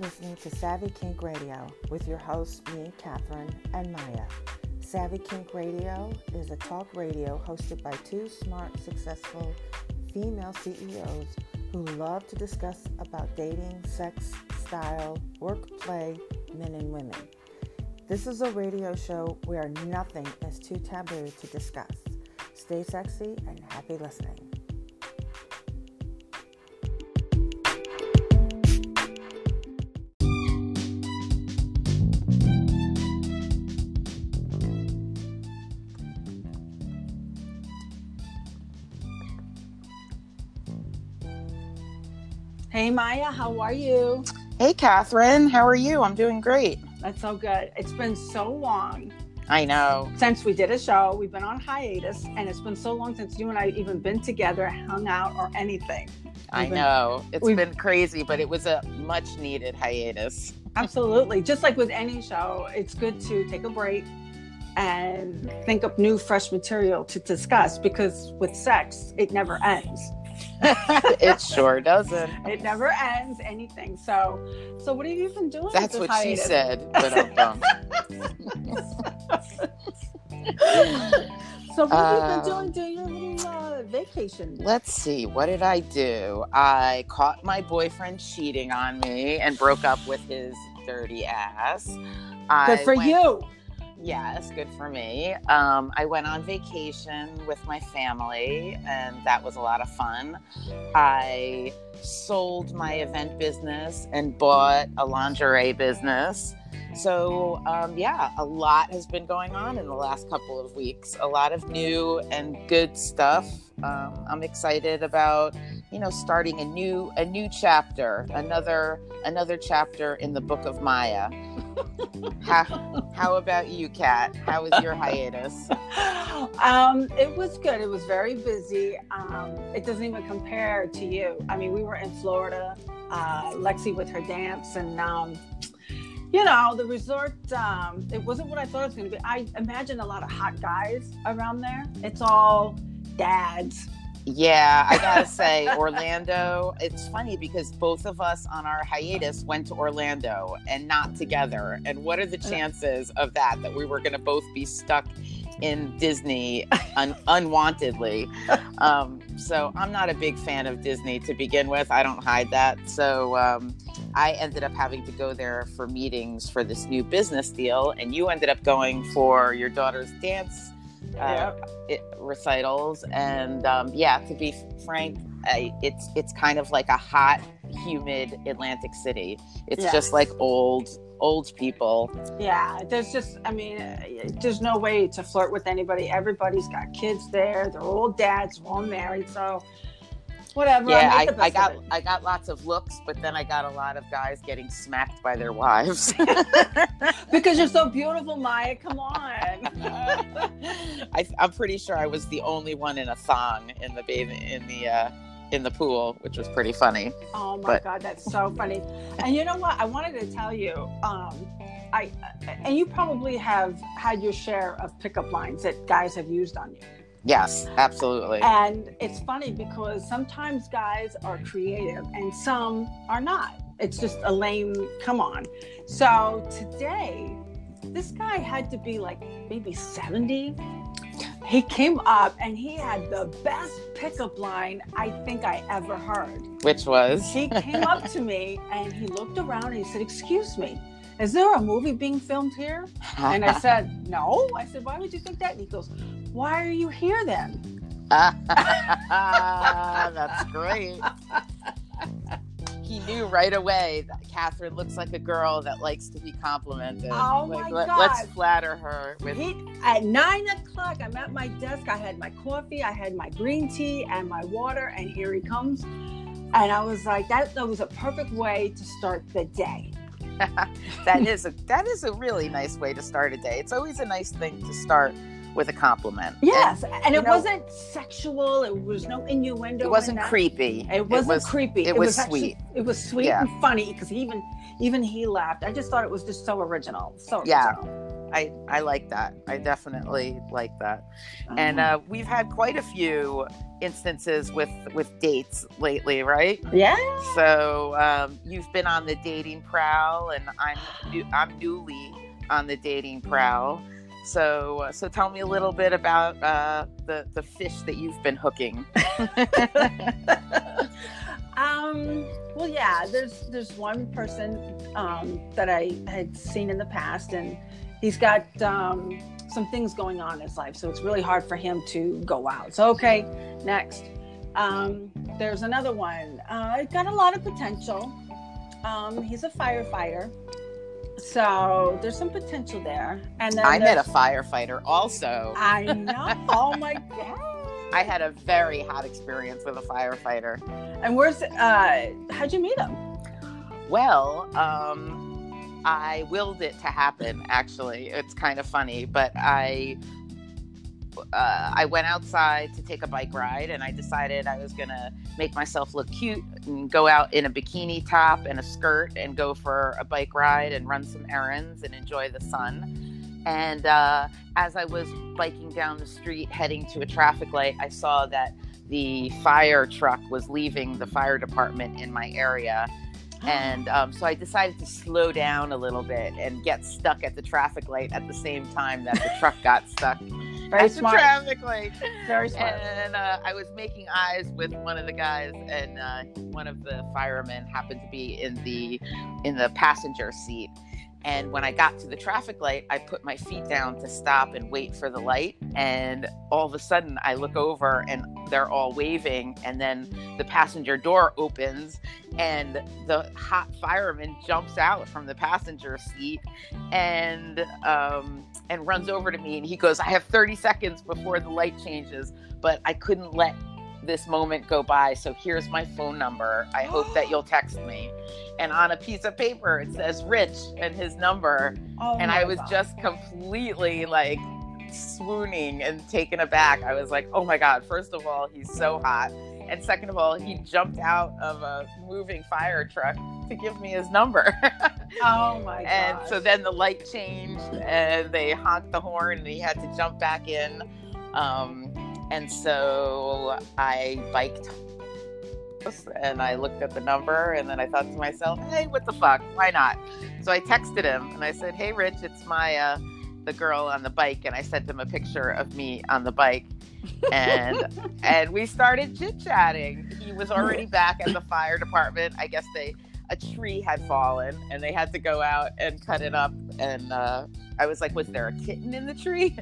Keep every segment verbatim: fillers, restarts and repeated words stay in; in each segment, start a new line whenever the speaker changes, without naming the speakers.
listening to Savvy Kink Radio with your hosts, me, Catherine, and Maya. Savvy Kink Radio is a talk radio hosted by two smart, successful female C E Os who love to discuss about dating, sex, style, work, play, men and women. This is a radio show where nothing is too taboo to discuss. Stay sexy and happy listening.
Hey Maya, how are you?
Hey Catherine, how are you? I'm doing great.
That's so good. It's been so long.
I know.
Since we did a show, we've been on hiatus, and it's been so long since you and I even been together, hung out, or anything. We've
I
been,
know. It's
we've,
been crazy, but it was a much needed hiatus.
Absolutely. Just like with any show, it's good to take a break and think of new, fresh material to discuss, because with sex, it never ends.
It sure doesn't.
It never ends anything. So, so what have you been doing?
That's what hiatus? She said, but I'm dumb.
So what have um, you been doing during your little uh, vacation?
Let's see. What did I do? I caught my boyfriend cheating on me and broke up with his dirty ass.
Good
I
for
went,
you.
Yes, good for me. Um, I went on vacation with my family, and that was a lot of fun. I sold my event business and bought a lingerie business. So, um, yeah, a lot has been going on in the last couple of weeks. A lot of new and good stuff. Um, I'm excited about, you know, starting a new a new chapter, another another chapter in the book of Maya. how, how about you, Kat? How was your hiatus?
Um, it was good. It was very busy. Um, it doesn't even compare to you. I mean, we were in Florida, uh, Lexi with her dance, and um, you know, the resort, um, it wasn't what I thought it was going to be. I imagined a lot of hot guys around there. It's all dads.
Yeah, I gotta say, Orlando, it's funny because both of us on our hiatus went to Orlando and not together. And what are the chances of that, that we were going to both be stuck in Disney un- unwantedly? Um, so I'm not a big fan of Disney to begin with. I don't hide that. So um, I ended up having to go there for meetings for this new business deal. And you ended up going for your daughter's dance uh, yep. it, recitals. And um, yeah, to be frank, I, it's it's kind of like a hot, humid Atlantic City. It's yes. just like old old people.
Yeah, there's just, I mean, there's no way to flirt with anybody. Everybody's got kids there. They're all dads, all married. So whatever.
Yeah,
I,
I, I got I got lots of looks, but then I got a lot of guys getting smacked by their wives.
Because you're so beautiful, Maya. Come on.
I, I'm pretty sure I was the only one in a thong in the bathing in the uh, in the pool, which was pretty funny.
Oh my
but...
God, that's so funny. And you know what? I wanted to tell you, um, I and you probably have had your share of pickup lines that guys have used on you.
Yes, absolutely.
And it's funny because sometimes guys are creative and some are not. It's just a lame, come on. So today, this guy had to be like maybe seventy. He came up and he had the best pickup line I think I ever heard.
Which was?
He came up to me and he looked around and he said, "Excuse me, is there a movie being filmed here?" And I said, "No." I said, "Why would you think that?" And he goes, "Why are you here then?"
That's great. He knew right away that Catherine looks like a girl that likes to be complimented.
Oh
like,
my
let,
God.
Let's flatter her. With...
He, at nine o'clock, I'm at my desk. I had my coffee, I had my green tea and my water, and here he comes. And I was like, that, that was a perfect way to start the day.
that is a that is a really nice way to start a day. It's always a nice thing to start with a compliment.
Yes, and, and it know, wasn't sexual. It was no innuendo.
It wasn't creepy.
It wasn't
it was,
creepy.
It,
it
was,
was
sweet.
Actually, it was sweet yeah. and funny because even even he laughed. I just thought it was just so original. So
yeah.
original.
I I like that. I definitely like that. And uh, we've had quite a few instances with with dates lately, right?
Yeah.
So um, you've been on the dating prowl, and I'm new, I'm newly on the dating prowl. So uh, so tell me a little bit about uh, the the fish that you've been hooking.
um. Well, yeah. There's there's one person um, that I had seen in the past, and he's got um, some things going on in his life, so it's really hard for him to go out. So, okay, next. Um, there's another one. Uh, got a lot of potential. Um, he's a firefighter, so there's some potential there. And then
I met a firefighter also.
I know. Oh my God.
I had a very hot experience with a firefighter.
And where's? Uh, how'd you meet him?
Well, um. I willed it to happen, actually. It's kind of funny, but I uh, I went outside to take a bike ride, and I decided I was going to make myself look cute and go out in a bikini top and a skirt and go for a bike ride and run some errands and enjoy the sun. And uh, as I was biking down the street heading to a traffic light, I saw that the fire truck was leaving the fire department in my area. And um, so I decided to slow down a little bit and get stuck at the traffic light at the same time that the truck got stuck
Very
at
smart.
the traffic light.
Very smart.
And uh, I was making eyes with one of the guys, and uh, one of the firemen happened to be in the in the passenger seat. And when I got to the traffic light, I put my feet down to stop and wait for the light. And all of a sudden, I look over and they're all waving. And then the passenger door opens and the hot fireman jumps out from the passenger seat and um, and runs over to me. And he goes, I have thirty seconds before the light changes, but I couldn't let this moment go by. So here's my phone number. I hope that you'll text me. And on a piece of paper, it says Rich and his number.
Oh
and
my
I was
God.
just completely like swooning and taken aback. I was like, oh my God, first of all, he's so hot. And second of all, he jumped out of a moving fire truck to give me his number.
Oh my God.
And so then the light changed and they honked the horn and he had to jump back in. Um, and so I biked and I looked at the number and then I thought to myself, hey, what the fuck? Why not? So I texted him and I said, hey, Rich, it's Maya, the girl on the bike. And I sent him a picture of me on the bike. And and we started chit-chatting. He was already back at the fire department. I guess they a tree had fallen and they had to go out and cut it up. And uh, I was like, was there a kitten in the tree?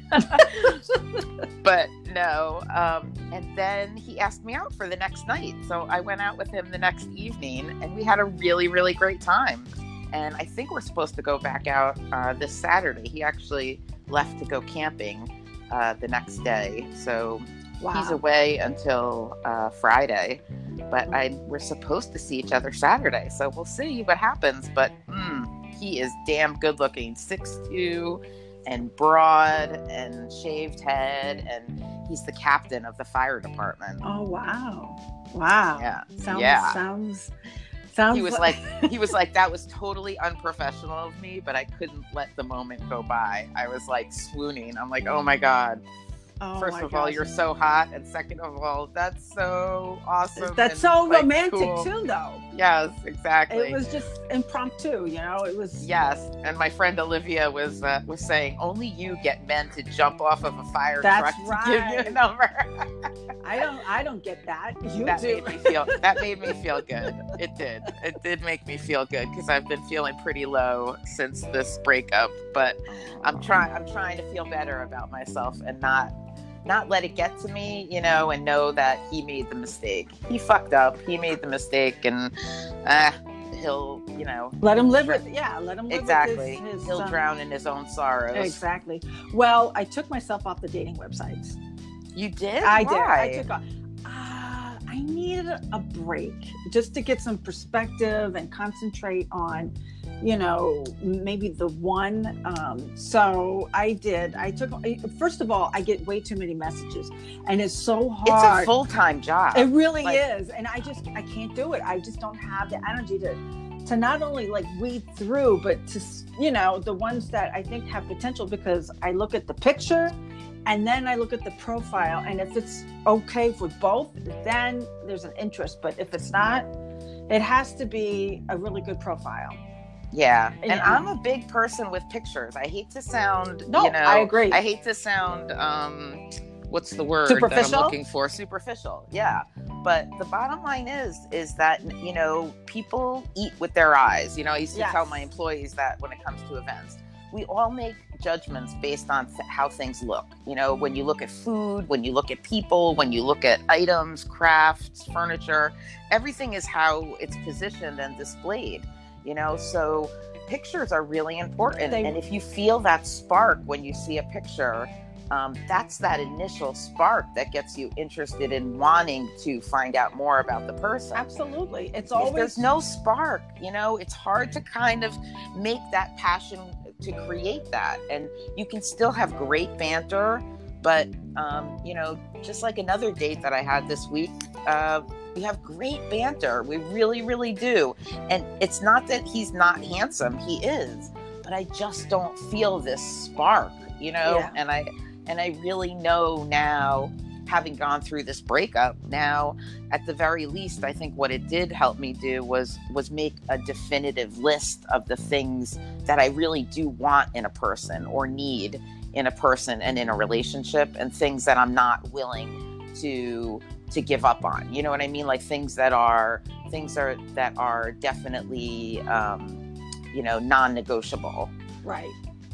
But no. Um, and then he asked me out for the next night. So I went out with him the next evening and we had a really, really great time. And I think we're supposed to go back out uh, this Saturday. He actually left to go camping uh, the next day. So
Wow.
he's away until uh, Friday. But I we're supposed to see each other Saturday. So we'll see what happens. But mm, he is damn good looking. six two and broad and shaved head. And he's the captain of the fire department.
Oh, wow. Wow.
Yeah.
Sounds,
Yeah.
sounds, sounds
He was like, he was like, that was totally unprofessional of me, but I couldn't let the moment go by. I was like swooning. I'm like, oh my God.
oh
First
my
of all,
gosh.
you're so hot. And second of all, that's so awesome.
That's
and,
so
like,
romantic
cool.
too, though.
Yes, exactly.
It was just impromptu, you know. It was.
Yes, and my friend Olivia was uh, was saying only you get men to jump off of a fire
That's
truck to give you
right.
a number.
I don't. I don't get that. You
that
do.
made me feel. That made me feel good. It did. It did make me feel good because I've been feeling pretty low since this breakup. But I'm trying. I'm trying to feel better about myself and not. Not let it get to me, you know, and know that he made the mistake. He fucked up. He made the mistake, and uh, he'll, you know,
Let him live with. Yeah, let him live
exactly.
with his. his
he'll
um,
drown in his own sorrows.
Exactly. Well, I took myself off the dating websites.
You did?
I
Why?
did. I took off. Uh, I needed a break just to get some perspective and concentrate on, you know, maybe the one. Um, so I did. I took, first of all, I get way too many messages and it's so hard.
It's a full-time job.
It really
Like-
is. And I just, I can't do it. I just don't have the energy to, to not only like weed through, but to, you know, the ones that I think have potential, because I look at the picture and then I look at the profile, and if it's okay with both, then there's an interest. But if it's not, it has to be a really good profile.
Yeah. And
yeah.
I'm a big person with pictures. I hate to sound,
no,
you know,
I agree.
I hate to sound, um, what's the word
superficial?
that I'm looking for? Superficial. Yeah. But the bottom line is, is that, you know, people eat with their eyes. You know, I used to
yes.
tell my employees that when it comes to events, we all make judgments based on th- how things look. You know, when you look at food, when you look at people, when you look at items, crafts, furniture, everything is how it's positioned and displayed. You know, so pictures are really important. They, and if you feel that spark when you see a picture, um, that's that initial spark that gets you interested in wanting to find out more about the person.
Absolutely. It's always...
If there's no spark, you know, it's hard to kind of make that passion to create that. And you can still have great banter, but, um, you know, just like another date that I had this week, uh, we have great banter. We really, really do. And it's not that he's not handsome. He is. But I just don't feel this spark, you know?
Yeah.
And I and I really know now, having gone through this breakup, now, at the very least, I think what it did help me do was was make a definitive list of the things that I really do want in a person or need in a person and in a relationship, and things that I'm not willing to to give up on. You know what I mean? Like things that are things are that are definitely um, you know, non-negotiable.
Right.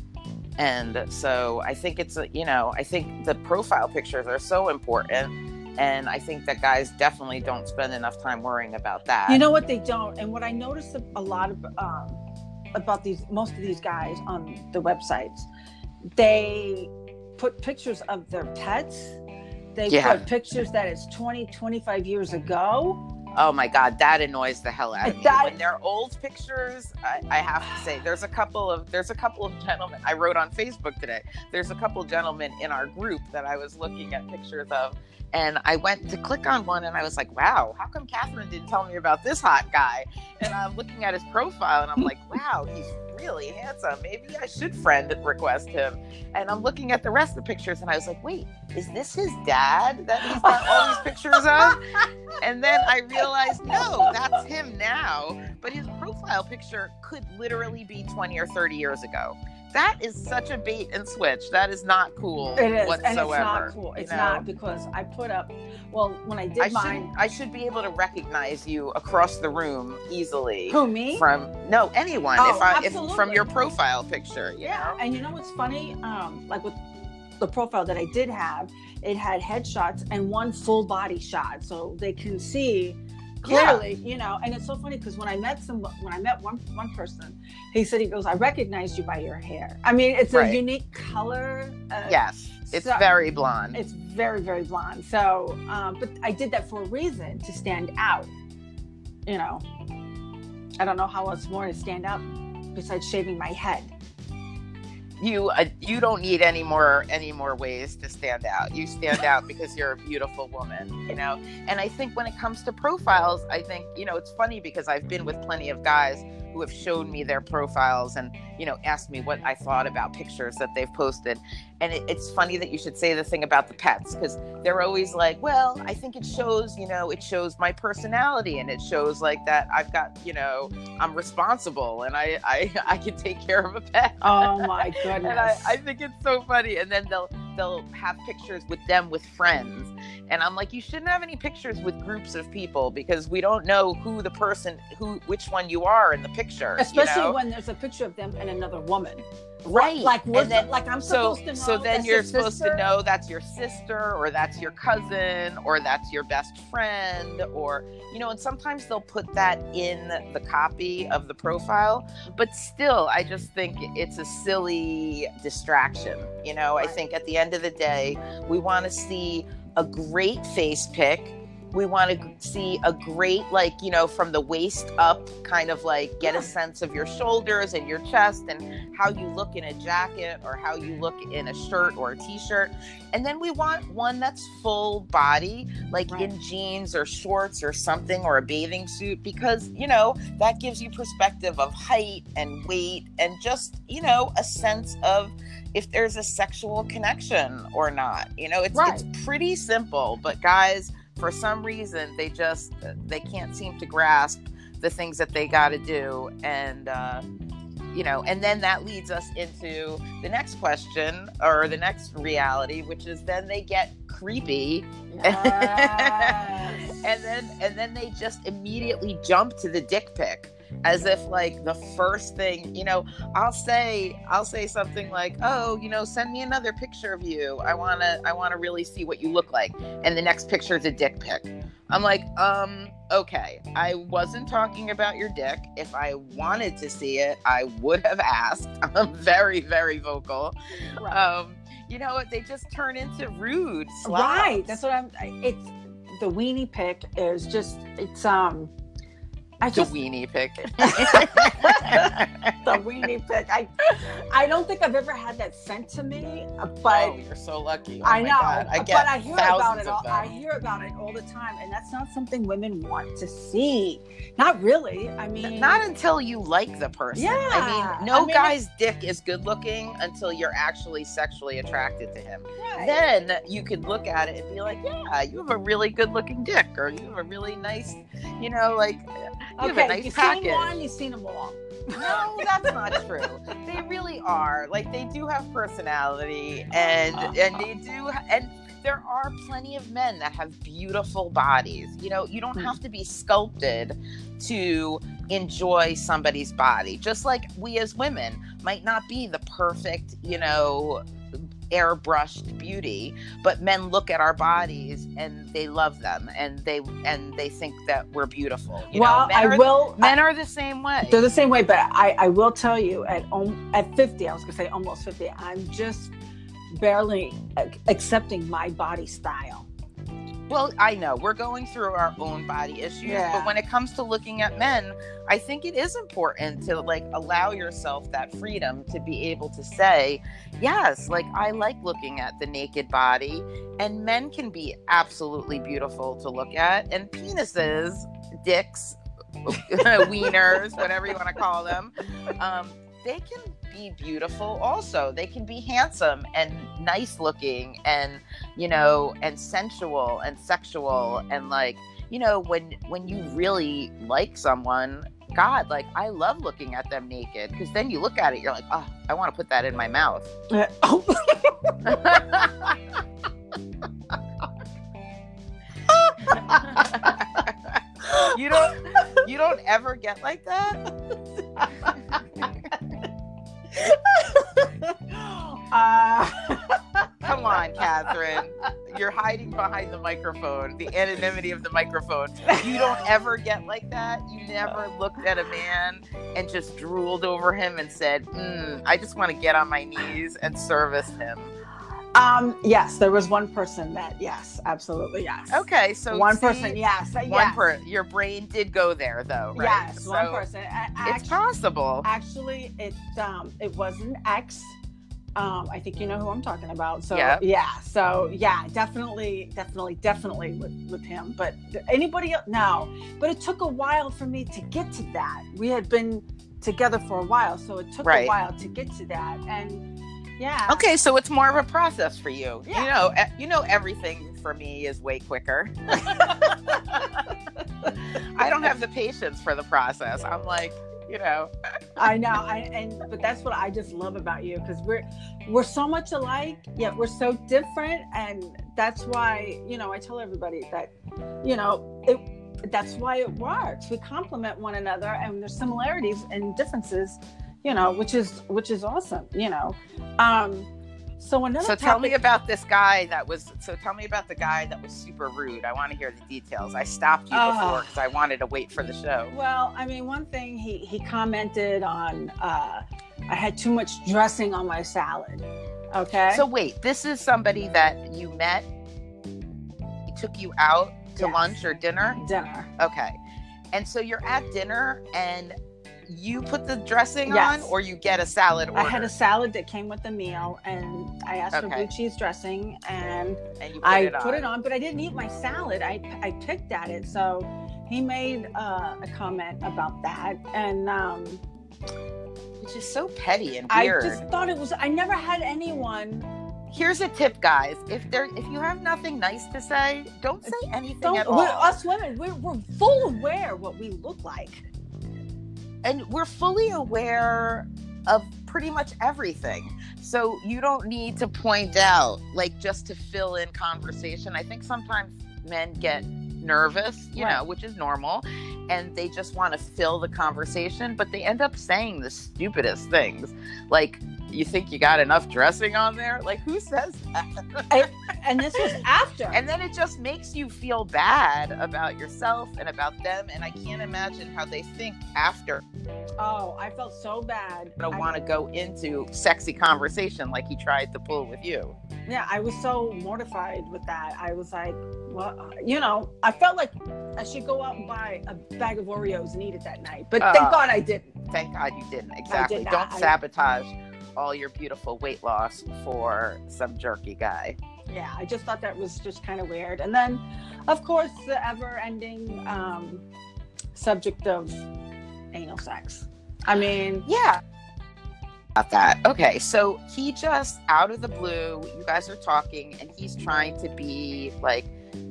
And so I think it's a, you know, I think the profile pictures are so important, and I think that guys definitely don't spend enough time worrying about that.
You know what, they don't. And what I noticed a lot of um, about these most of these guys on the websites, they put pictures of their pets. They
yeah.
put pictures that it's twenty, twenty-five years ago.
Oh my God, that annoys the hell out of me.
That...
When they're old pictures, I, I have to say, there's a couple of there's a couple of gentlemen I wrote on Facebook today. There's a couple of gentlemen in our group that I was looking at pictures of, and I went to click on one, and I was like, wow, how come Catherine didn't tell me about this hot guy? And I'm looking at his profile, and I'm like, wow, he's really handsome. Maybe I should friend request him. And I'm looking at the rest of the pictures, and I was like, wait, is this his dad that he's got all these pictures of? And then I realized, no, that's him now. But his profile picture could literally be twenty or thirty years ago. That is such a bait and switch. That is not cool
it is,
whatsoever.
And it's not cool. It's
you know?
not, because I put up, well, when I did
I
mine.
Should, I should be able to recognize you across the room easily.
Who, me?
From, no, anyone.
Oh,
if I,
absolutely.
if from your profile picture. You
yeah.
know?
And you know what's funny? Um, like with the profile that I did have, it had headshots and one full body shot. So they can see clearly, yeah. you know, and it's so funny because when I met some, when I met one one person, he said, he goes, I recognized you by your hair. I mean, it's
right.
a unique color. Uh,
yes, it's
so,
very blonde.
It's very, very blonde. So, um, but I did that for a reason, to stand out. You know, I don't know how else more to stand out besides shaving my head.
You uh, you don't need any more any more ways to stand out. You stand out because you're a beautiful woman, you know. And I think when it comes to profiles, I think, you know, it's funny because I've been with plenty of guys who have shown me their profiles and, you know, asked me what I thought about pictures that they've posted. And it, it's funny that you should say the thing about the pets, because they're always like, well, I think it shows, you know, it shows my personality, and it shows like that I've got, you know, I'm responsible and I I, I can take care of a pet.
Oh my goodness.
And I, I think it's so funny. And then they'll they'll have pictures with them with friends. And I'm like, you shouldn't have any pictures with groups of people, because we don't know who the person, who, which one you are in the picture.
Especially
you know?
when there's a picture of them and another woman.
Right.
Like,
and then,
like I'm
so,
supposed to know.
So then
that's
you're
your
supposed
sister?
to know that's your sister, or that's your cousin, or that's your best friend, or, you know, and sometimes they'll put that in the copy of the profile. But still, I just think it's a silly distraction. You know, right. I think at the end of the day, we want to see a great face pic We want to see a great, like, you know, from the waist up, kind of like get
Yeah.
a sense of your shoulders and your chest and how you look in a jacket or how you look in a shirt or a t-shirt. And then we want one that's full body, like
Right.
in jeans or shorts or something, or a bathing suit, because, you know, that gives you perspective of height and weight and just, you know, a sense of if there's a sexual connection or not. You know, it's
Right.
it's pretty simple, but guys, for some reason, they just, they can't seem to grasp the things that they got to do. And, uh, you know, and then that leads us into the next question or the next reality, which is then they get creepy.
Yes.
and then, and then they just immediately jump to the dick pic. As if like the first thing, you know, I'll say, I'll say something like, oh, you know, send me another picture of you. I want to, I want to really see what you look like. And the next picture is a dick pic. I'm like, um, okay, I wasn't talking about your dick. If I wanted to see it, I would have asked. I'm very, very vocal.
Right.
Um, you know what? They just turn into rude slobs.
Right. That's what I'm, it's, the weenie pic is just, it's, um, I
The
just,
weenie pic.
the weenie pic. I, I don't think I've ever had that sent to me, but
Oh, you're so lucky. Oh
I
my
know.
God. I get
but I hear about
thousands
it.
of
All,
them.
I hear about it all the time, and that's not something women want to see. Not really. I mean,
Not until you like the person.
Yeah.
I mean, no
I mean,
guy's dick is good looking until you're actually sexually attracted to him.
right.
Then you could look at it and be like, yeah, you have a really good looking dick, or you have a really nice, you know, like, you have
okay,
a nice
you've
package.
seen one, you've seen them all.
No, that's not true. They really are. Like, they do have personality, and and they do, and there are plenty of men that have beautiful bodies. You know, you don't have to be sculpted to enjoy somebody's body. Just like we as women might not be the perfect, you know, airbrushed beauty, but men look at our bodies and they love them, and they and they think that we're beautiful. You
well,
know, men
I
are,
will.
Men are the same way.
They're the same way, but I, I will tell you, at um, at fifty, I was gonna say almost fifty, I'm just barely ac- accepting my body style.
Well, I know we're going through our own body issues,
Yeah.
but when it comes to looking at men, I think it is important to like allow yourself that freedom to be able to say, yes, like I like looking at the naked body, and men can be absolutely beautiful to look at, and penises, dicks, wieners, whatever you want to call them, um, they can be beautiful also. They can be handsome and nice looking and, you know, and sensual and sexual, and like, you know, when when you really like someone, God, like I love looking at them naked, because then you look at it, you're like, oh, I want to put that in my mouth.
Uh, oh.
You don't you don't ever get like that?
uh,
Come on, Catherine. You're hiding behind the microphone, the anonymity of the microphone. You don't ever get like that? You never looked at a man and just drooled over him and said, mm, I just want to get on my knees and service him.
Um, yes, there was one person that, yes, absolutely, yes.
Okay, so
one
see,
person, yes, uh,
One
yes,
per your brain did go there though, right?
yes,
So
one person. A-
It's
act-
possible.
Actually, it um, it was an ex. Um, I think you know who I'm talking about. So
Yeah.
yeah, so yeah, definitely, definitely, definitely with with him. But anybody else? No. But it took a while for me to get to that. We had been together for a while, so it took
Right.
a while to get to that. And yeah.
Okay, so it's more of a process for you.
Yeah.
You know, e- you know, everything for me is way quicker. I don't have the patience for the process. I'm like, you know.
I know, I and but that's what I just love about you, because we're we're so much alike, yet we're so different, and that's why, you know, I tell everybody that, you know, it that's why it works. We complement one another, and there's similarities and differences, you know, which is which is awesome, you know. Um, so another
So tell me
topic-
about this guy that was. So tell me about the guy that was super rude. I want to hear the details. I stopped you
Oh.
before because I wanted to wait for the show.
Well, I mean, one thing he he commented on, uh, I had too much dressing on my salad. Okay.
So wait, this is somebody that you met. He took you out to
Yes.
lunch or dinner?
Dinner.
Okay. And so you're at dinner and you put the dressing
Yes.
on, or you get a salad order?
I had a salad that came with the meal, and I asked for
Okay.
blue cheese dressing, and,
and you put
I
it on.
put it on, but I didn't eat my salad. I, I picked at it. So he made uh, a comment about that. And um,
Which is so petty and
I
weird.
just thought it was, I never had anyone.
Here's a tip, guys. If there, if you have nothing nice to say, don't say anything
Don't,
at all.
we're, us women, we're, we're full aware what we look like.
And we're fully aware of pretty much everything. So you don't need to point out, like, just to fill in conversation. I think sometimes men get nervous, you
Right.
know, which is normal, and they just want to fill the conversation, but they end up saying the stupidest things. Like, you think you got enough dressing on there? Like, who says that?
I, and this was after.
And then it just makes you feel bad about yourself and about them. And I can't imagine how they think after.
Oh, I felt so bad.
I don't
I-
want to go into sexy conversation like he tried to pull with you.
Yeah, I was so mortified with that. I was like, well, you know, I felt like I should go out and buy a bag of Oreos and eat it that night. But
Uh,
thank God I didn't.
Thank God you didn't. Exactly.
did
Don't
not. I-
sabotage all your beautiful weight loss for some jerky guy.
Yeah, I just thought that was just kind of weird. And then, of course, the ever-ending um, subject of anal sex. I mean,
Yeah. About that. Okay, so he just out of the blue, you guys are talking, and he's trying to be like,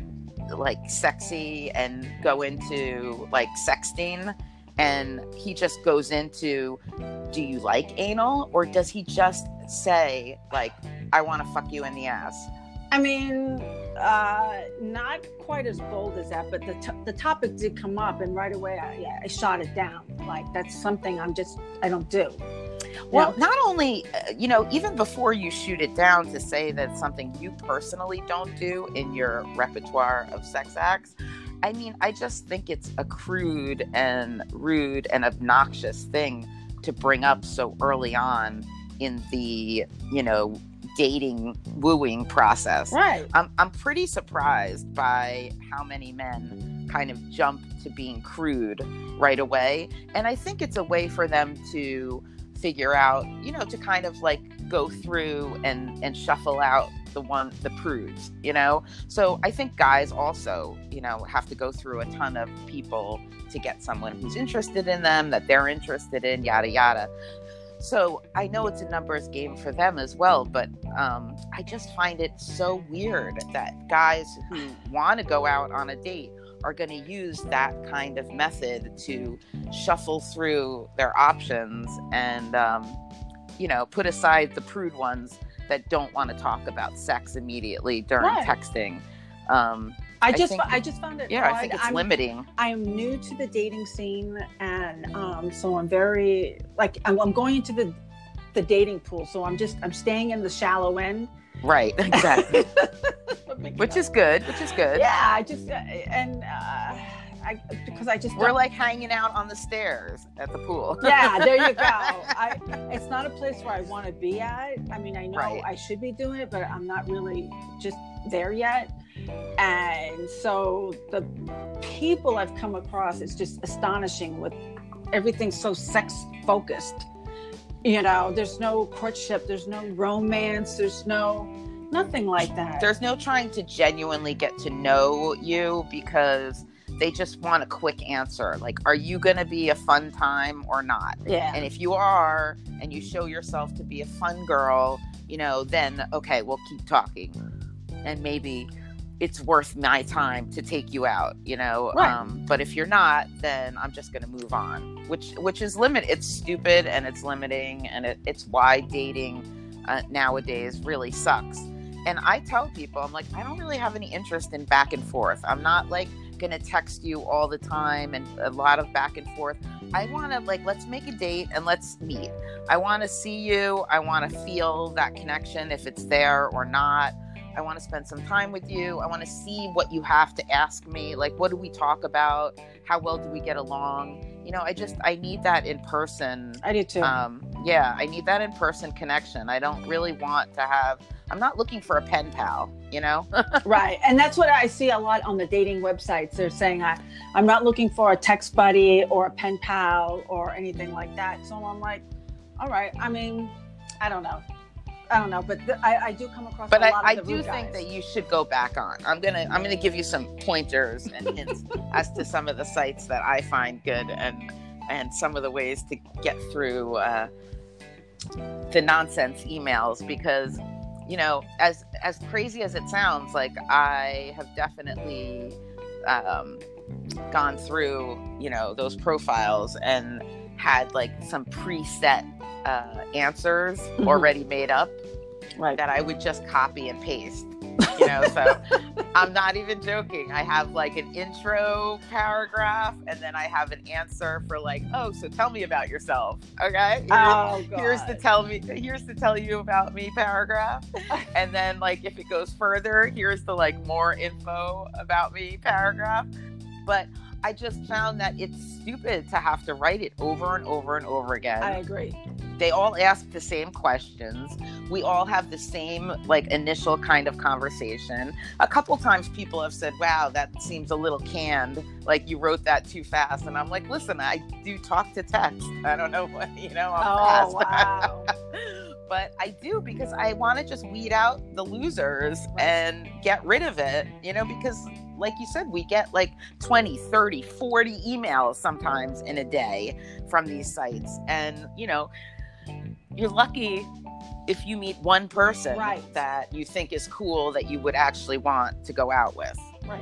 like sexy and go into like sexting, and he just goes into, do you like anal, or does he just say like, I want to fuck you in the ass?
I mean, uh, not quite as bold as that, but the t- the topic did come up, and right away, I, yeah, I shot it down. Like, that's something I'm just I don't do.
Well,
Yeah.
not only, uh, you know, even before you shoot it down to say that something you personally don't do in your repertoire of sex acts, I mean, I just think it's a crude and rude and obnoxious thing to bring up so early on in the, you know, dating, wooing process.
Right.
I'm, I'm pretty surprised by how many men kind of jump to being crude right away. And I think it's a way for them to figure out, you know, to kind of like go through and, and shuffle out the one, the prudes, you know? So I think guys also, you know, have to go through a ton of people to get someone who's interested in them, that they're interested in, yada, yada. So I know it's a numbers game for them as well, but um, I just find it so weird that guys who want to go out on a date are going to use that kind of method to shuffle through their options and, um, you know, put aside the prude ones that don't want to talk about sex immediately during
Right.
texting. Um,
I just
think-
I just found it
yeah,
odd.
I think it's
I'm,
limiting.
I'm new to the dating scene, and um, so I'm very like I'm, I'm going into the the dating pool. So I'm just I'm staying in the shallow end.
Right, exactly. Which is good, which is good.
Yeah, I just uh, and uh, I because I just
We're
don't-
like hanging out on the stairs at the pool.
yeah, there you go. I it's not a place where I want to be at. I mean, I know
Right.
I should be doing it, but I'm not really just there yet. And so the people I've come across, it's just astonishing with everything so sex focused. You know, there's no courtship, there's no romance, there's no nothing like that.
There's no trying to genuinely get to know you because they just want a quick answer. Like, are you going to be a fun time or not?
yeah.
And if you are, and you show yourself to be a fun girl, you know, then, okay, we'll keep talking. And maybe it's worth my time to take you out, you know?
Right.
Um, but if you're not, then I'm just going to move on, which, which is limit. It's stupid and it's limiting, and it, it's why dating uh, nowadays really sucks. And I tell people, I'm like, I don't really have any interest in back and forth. I'm not like going to text you all the time and a lot of back and forth. I want to like, let's make a date and let's meet. I want to see you. I want to feel that connection, if it's there or not. I want to spend some time with you. I want to see what you have to ask me. Like, what do we talk about? How well do we get along? You know, I just, I need that in person.
I do too.
Um, Yeah, I need that in-person connection. I don't really want to have, I'm not looking for a pen pal, you know?
Right. And that's what I see a lot on the dating websites. They're saying, I, I'm not looking for a text buddy or a pen pal or anything like that. So I'm like, all right. I mean, I don't know. I don't know, but th- I, I do come across
but
a
I,
lot
I
of the
do
rude
think
guys.
that you should go back on. I'm gonna I'm gonna give you some pointers and hints as to some of the sites that I find good and and some of the ways to get through uh, the nonsense emails, because you know, as as crazy as it sounds, like I have definitely um, gone through, you know, those profiles and had like some preset uh, answers
Mhm.
already made up
Right.
that I would just copy and paste, you know, so I'm not even joking. I have like an intro paragraph and then I have an answer for like, oh, so tell me about yourself. Okay. Here's,
Oh, God.
here's the tell me, here's the tell you about me paragraph. And then like, if it goes further, here's the like more info about me paragraph. But I just found that it's stupid to have to write it over and over and over again.
I agree.
They all ask the same questions. We all have the same like initial kind of conversation. A couple times people have said, wow, that seems a little canned. Like you wrote that too fast. And I'm like, listen, I do talk to text. I don't know what, you know, I'm
Oh,
fast.
wow.
But I do, because I want to just weed out the losers and get rid of it, you know, because like you said, we get like twenty, thirty, forty emails sometimes in a day from these sites. And, you know, you're lucky if you meet one person
Right.
that you think is cool that you would actually want to go out with.
Right.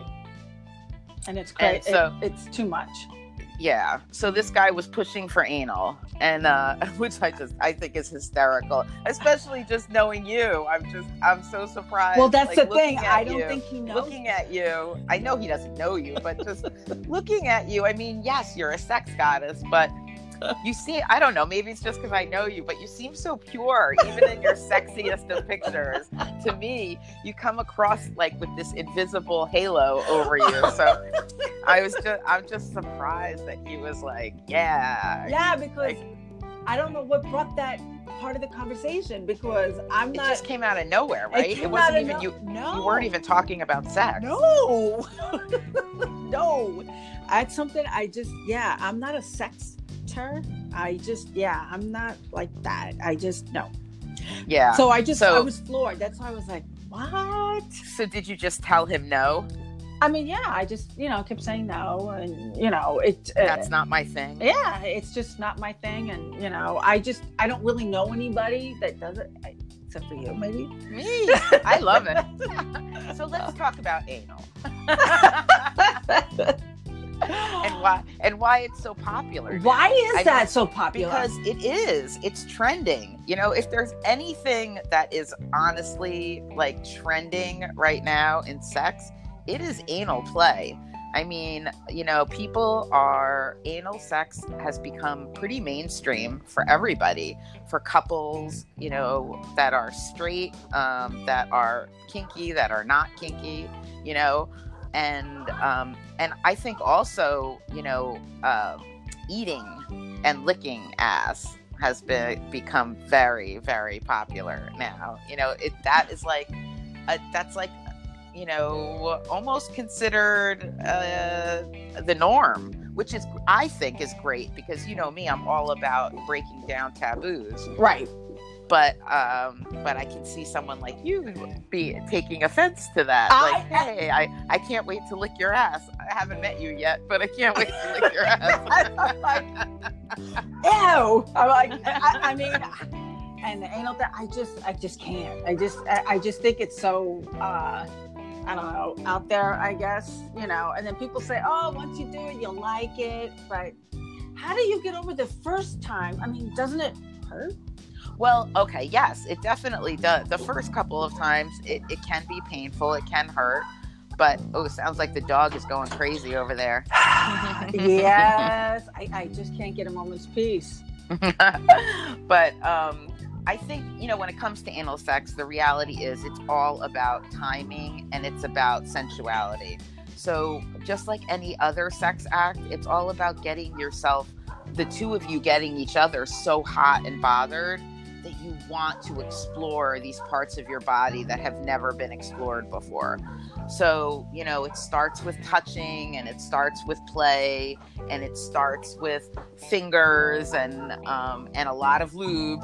And it's great.
And so-
it, it's too much.
Yeah. So this guy was pushing for anal, and uh, which I just I think is hysterical, especially just knowing you. I'm just I'm so surprised.
Well, that's
like,
the thing.
looking at
I don't
you,
think he knows.
Looking at you, I know he doesn't know you, but just looking at you, I mean, yes, you're a sex goddess, but you see, I don't know, maybe it's just because I know you, but you seem so pure, even in your sexiest of pictures. To me, you come across like with this invisible halo over you. So I was just, I'm just surprised that he was like, yeah.
Yeah, because
Like,
I don't know what brought that part of the conversation, because I'm
it
not.
just came out of nowhere, right?
came
It wasn't
out of
even
no-
you.
No.
You weren't even talking about sex.
No. No. That's something I just, yeah, I'm not a sexter. I just, yeah, I'm not like that. I just, no.
Yeah.
So I just,
So-
I was floored. That's why I was like, what?
So did you just tell him no?
I mean, yeah, I just, you know, kept saying no. And, you know, it. Uh,
That's not my thing.
yeah, it's just not my thing. And, you know, I just, I don't really know anybody that does it, I, except for you, maybe.
Me. I love it. So let's talk about anal. and why and why it's so popular.
Why is
I
that
mean,
so popular?
Because it is. It's trending. You know, if there's anything that is honestly like trending right now in sex, it is anal play. I mean, you know, people are, anal sex has become pretty mainstream for everybody, for couples, you know, that are straight, um, that are kinky, that are not kinky, you know, and um, and I think also, you know, uh, eating and licking ass has been become very, very popular now. You know, it that is like, a, that's like, you know, almost considered uh, the norm, which is, I think, is great, because you know me, I'm all about breaking down taboos.
right.
But um, but I can see someone like you be taking offense to that.
I-
Like, hey, I, I can't wait to lick your ass. I haven't met you yet, but I can't wait to lick your ass.
I'm like, ew. I'm like, I, I mean, and the anal thing, I just, I just can't. I just, I, I just think it's so, uh, I don't know, out there, I guess, you know. And then people say, oh, once you do it, you'll like it. But how do you get over the first time? I mean, doesn't it hurt?
Well, okay, yes, it definitely does. The first couple of times, it, it can be painful. It can hurt. But, oh, it sounds like the dog is going crazy over there.
Yes. I, I just can't get a moment's peace.
But um, I think, you know, when it comes to anal sex, the reality is it's all about timing and it's about sensuality. So just like any other sex act, it's all about getting yourself the two of you getting each other so hot and bothered that you want to explore these parts of your body that have never been explored before. So, you know, it starts with touching, and it starts with play, and it starts with fingers and um, and a lot of lube.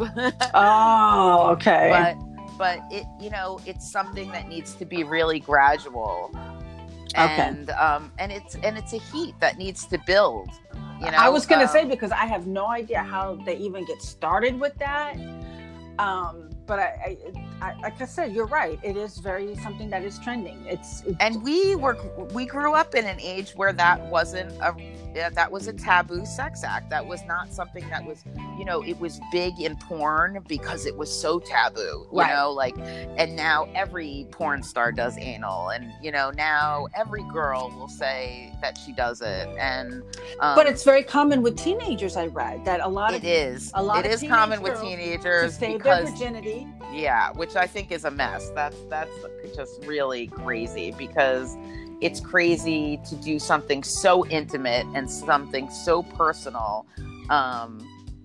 Oh, okay.
But but it, you know, it's something that needs to be really gradual. And
okay.
um, and it's and it's a heat that needs to build. You know,
I was going to
um,
say, because I have no idea how they even get started with that. Um, but I, I, I, like I said, you're right. It is very something that is trending. It's, it's
and we were we grew up in an age where that wasn't a that was a taboo sex act. That was not something that was, you know, it was big in porn because it was so taboo. You
right.
know, like, and now every porn star does anal, and you know, now every girl will say that she does it. And um,
but it's very common with teenagers. I read that a lot of
it is
a lot
it
of
is common with
girls
teenagers
to save
because
their virginity.
Yeah, which I think is a mess. That's that's just really crazy, because it's crazy to do something so intimate and something so personal, um,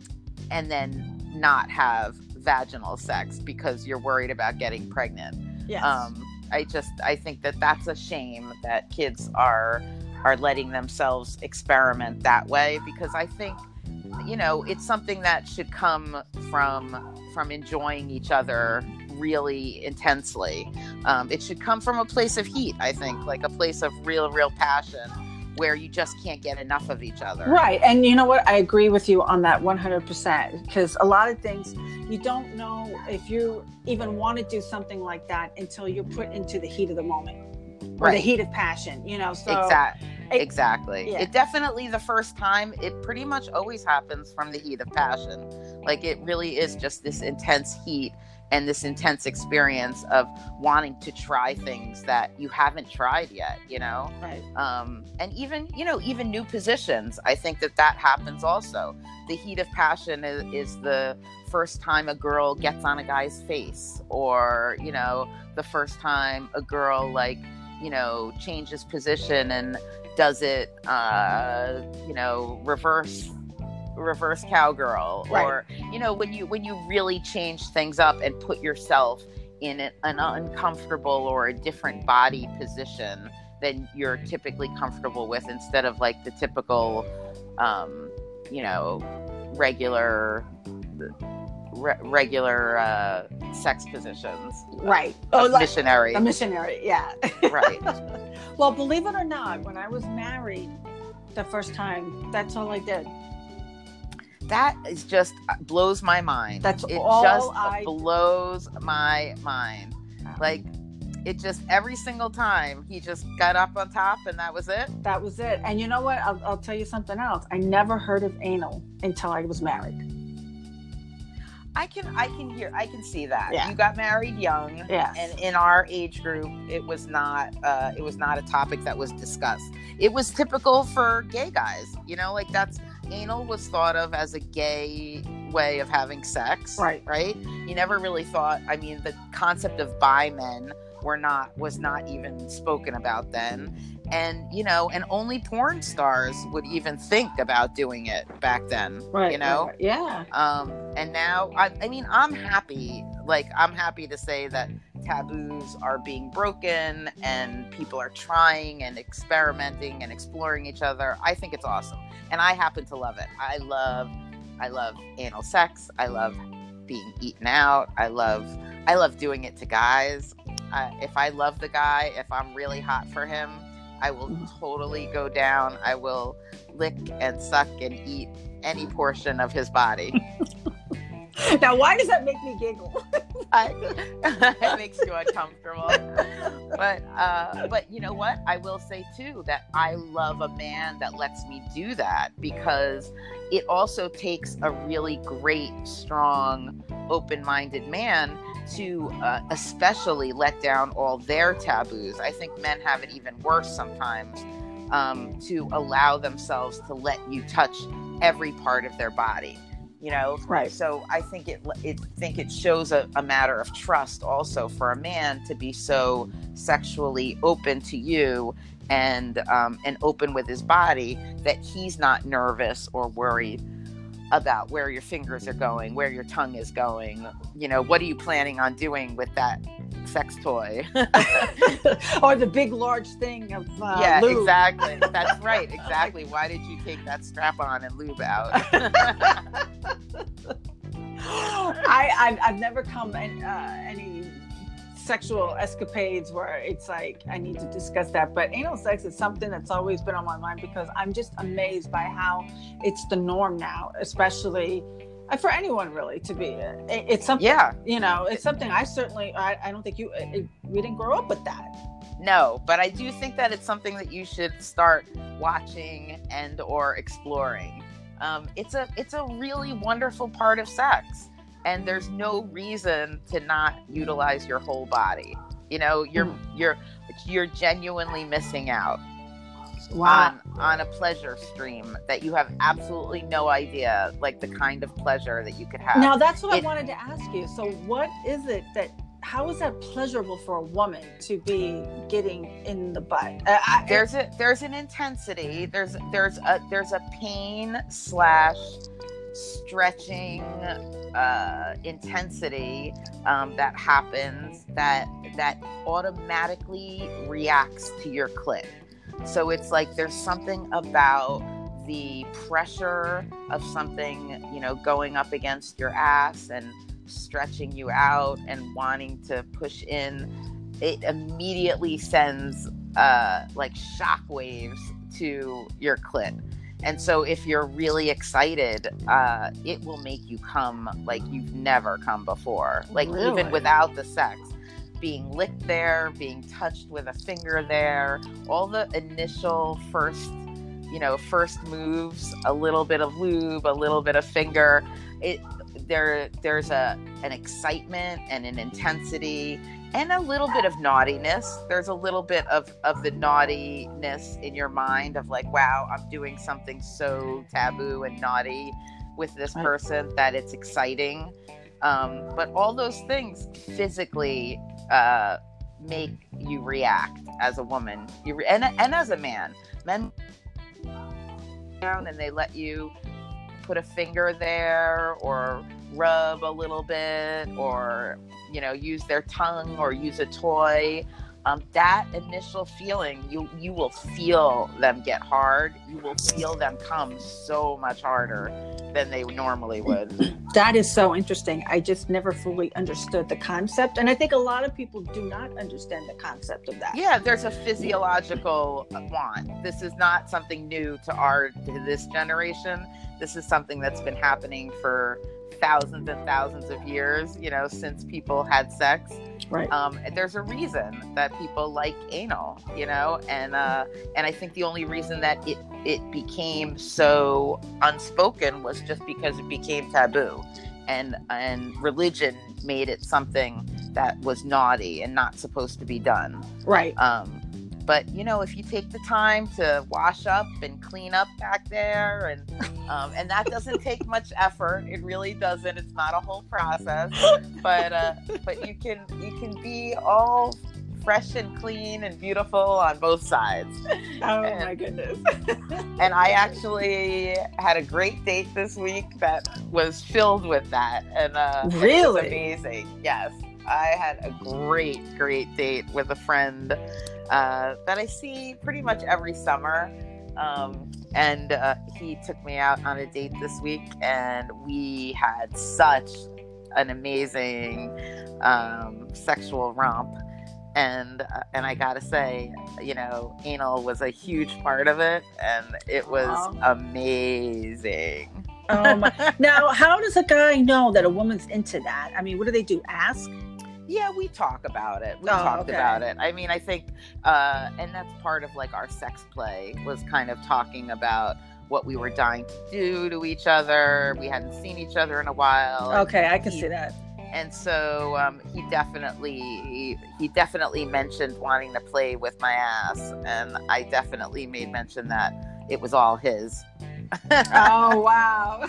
and then not have vaginal sex because you're worried about getting pregnant.
Yes.
Um, I just I think that that's a shame that kids are are letting themselves experiment that way, because I think, you know, it's something that should come from from enjoying each other really intensely. Um, it should come from a place of heat, I think, like a place of real, real passion, where you just can't get enough of each other.
Right. And you know what? I agree with you on that one hundred percent, because a lot of things you don't know if you even want to do something like that until you're put into the heat of the moment, or
right.
the heat of passion, you know? So
exactly.
It,
exactly.
Yeah.
It definitely, the first time, it pretty much always happens from the heat of passion. Like, it really is just this intense heat and this intense experience of wanting to try things that you haven't tried yet, you know?
Right.
Um, and even, you know, even new positions, I think that that happens also. The heat of passion is, is the first time a girl gets on a guy's face, or, you know, the first time a girl, like, you know, changes position and does it, uh, you know, reverse reverse cowgirl,
right.
or, you know, when you when you really change things up and put yourself in an, an uncomfortable or a different body position than you're typically comfortable with, instead of like the typical, um, you know, regular re- regular uh, sex positions.
Right.
Uh,
oh, like,
missionary.
A missionary, yeah.
Right.
Well, believe it or not, when I was married the first time, that's all I did.
That is just blows my mind.
That's
it
all
just
I
blows my mind. Like, it just, every single time he just got up on top and that was it.
That was it. And you know what? I'll, I'll tell you something else. I never heard of anal until I was married.
I can, I can hear, I can see that.
Yeah.
You got married young,
yes.
and in our age group, it was not, uh, it was not a topic that was discussed. It was typical for gay guys, you know, like that's, anal was thought of as a gay way of having sex,
right?
Right. You never really thought. I mean, the concept of bi men were not was not even spoken about then, and you know, and only porn stars would even think about doing it back then,
right?
You know,
right, yeah.
Um, and now, I, I mean, I'm happy. Like, I'm happy to say that taboos are being broken and people are trying and experimenting and exploring each other. I think it's awesome. And I happen to love it. I love, I love anal sex. I love being eaten out. I love, I love doing it to guys. Uh, if I love the guy, if I'm really hot for him, I will totally go down. I will lick and suck and eat any portion of his body.
Now, why does that make me giggle?
I, it makes you uncomfortable. But uh, but you know what? I will say too that I love a man that lets me do that, because it also takes a really great, strong, open-minded man to uh, especially let down all their taboos. I think men have it even worse sometimes, um, to allow themselves to let you touch every part of their body. You know,
right?
So I think it, it think it shows a, a matter of trust also for a man to be so sexually open to you and um, and open with his body that he's not nervous or worried about where your fingers are going, where your tongue is going. You know, what are you planning on doing with that sex toy?
Or the big large thing of uh,
yeah,
lube.
exactly. That's right. Exactly. Why did you take that strap on and lube out?
I I've, I've never come in uh, any sexual escapades where it's like I need to discuss that, but anal sex is something that's always been on my mind because I'm just amazed by how it's the norm now, especially for anyone really to be. It, it's something,
yeah,
you know, it's something I certainly I, I don't think you it, we didn't grow up with that.
No, but I do think that it's something that you should start watching and or exploring. Um, it's a it's a really wonderful part of sex. And there's no reason to not utilize your whole body. You know, you're mm. you're you're genuinely missing out
wow.
on on a pleasure stream that you have absolutely no idea, like the kind of pleasure that you could have.
Now that's what
it,
I wanted to ask you. So what is it that how is that pleasurable for a woman to be getting in the butt? Uh, I,
there's a there's an intensity. There's there's a there's a pain slash stretching uh, intensity um, that happens that that automatically reacts to your clit. So it's like there's something about the pressure of something, you know, going up against your ass and stretching you out and wanting to push in. It immediately sends uh, like shock waves to your clit. And so if you're really excited, uh, it will make you come like you've never come before. Like
really?
Even without the sex, being licked there, being touched with a finger there, all the initial first, you know, first moves, a little bit of lube, a little bit of finger. It there there's a an excitement and an intensity and a little bit of naughtiness. There's a little bit of, of the naughtiness in your mind of like, wow, I'm doing something so taboo and naughty with this person that it's exciting. Um, but all those things physically uh, make you react as a woman. You re- and, and as a man. Men down and they let you put a finger there or rub a little bit or, you know, use their tongue or use a toy. Um, that initial feeling, you you will feel them get hard. You will feel them come so much harder than they normally would.
That is so interesting. I just never fully understood the concept. And I think a lot of people do not understand the concept of that.
Yeah, there's a physiological want. This is not something new to our to this generation. This is something that's been happening for thousands and thousands of years, you know, since people had sex.
Right.
Um, and there's a reason that people like anal, you know, and uh, and I think the only reason that it it became so unspoken was just because it became taboo, and and religion made it something that was naughty and not supposed to be done.
Right.
Um, but you know, if you take the time to wash up and clean up back there, and um, and that doesn't take much effort. It really doesn't. It's not a whole process, but uh, but you can you can be all fresh and clean and beautiful on both sides.
Oh
and,
my goodness!
And I actually had a great date this week that was filled with that, and uh,
really
it was amazing. Yes, I had a great great date with a friend uh, that I see pretty much every summer. Um, and uh, he took me out on a date this week, and we had such an amazing um, sexual romp. And uh, and I gotta say, you know, anal was a huge part of it, and it was wow. amazing.
Oh my! Now, how does a guy know that a woman's into that? I mean, what do they do? Ask?
Yeah, we talk about it. We
oh,
talked
okay.
about it. I mean, I think, uh, and that's part of like our sex play was kind of talking about what we were dying to do to each other. We hadn't seen each other in a while.
Okay, I can
he,
see that.
And so um, he definitely, he, he definitely mentioned wanting to play with my ass, and I definitely made mention that it was all his.
Oh wow.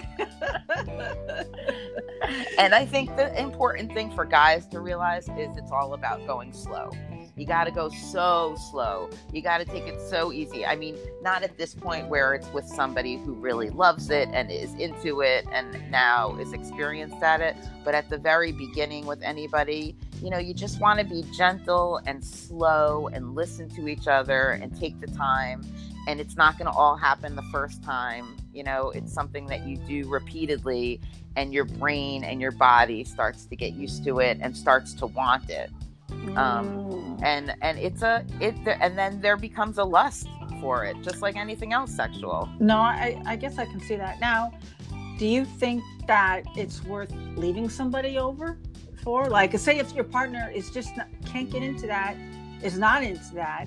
And I think the important thing for guys to realize is it's all about going slow. You got to go so slow. You got to take it so easy. I mean, not at this point where it's with somebody who really loves it and is into it and now is experienced at it. But at the very beginning with anybody, you know, you just want to be gentle and slow and listen to each other and take the time. And it's not going to all happen the first time. You know, it's something that you do repeatedly, and your brain and your body starts to get used to it and starts to want it. Um,
Mm.
and and it's a it and then there becomes a lust for it, just like anything else sexual.
No, I, I guess I can see that. Now, do you think that it's worth leaving somebody over for? Like, say if your partner is just not, can't get into that, is not into that.